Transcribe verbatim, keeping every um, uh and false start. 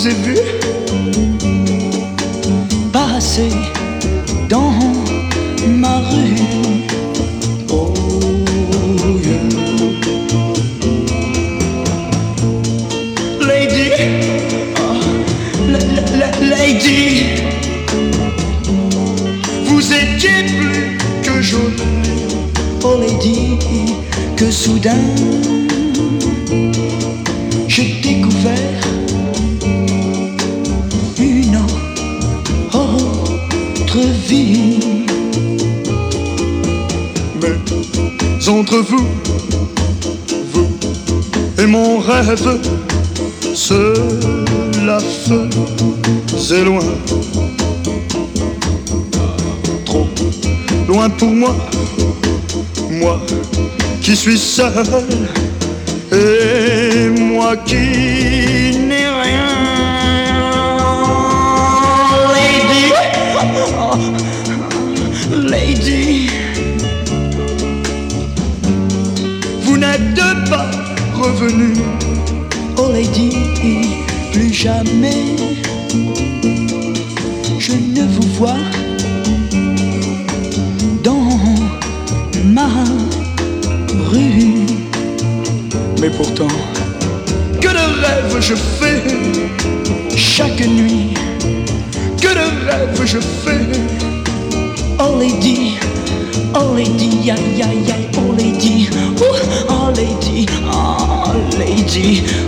vous ai vu passer dans ma rue. Oh yeah. Lady, oh, la, la, la, lady, vous étiez plus que jolie. Oh lady, que soudain j'ai découvert une autre vie. Mais entre vous, vous et mon rêve, cela faisait loin, trop loin pour moi, moi qui suis seul et moi qui n'ai rien. Lady, oh, lady, vous n'êtes pas revenu. oh lady, plus jamais je ne vous vois dans ma rue. Mais pourtant, que de rêves je fais Chaque nuit, que de rêves je fais. oh lady, oh lady, aïe aïe aïe, oh lady, oh, oh lady, oh lady.